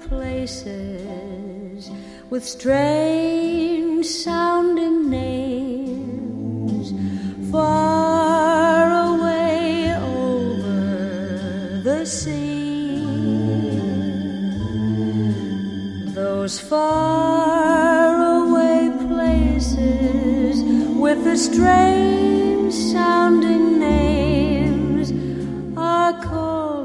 places with strange sounding names, far away over the sea. Those far away places with the strange sounding names are called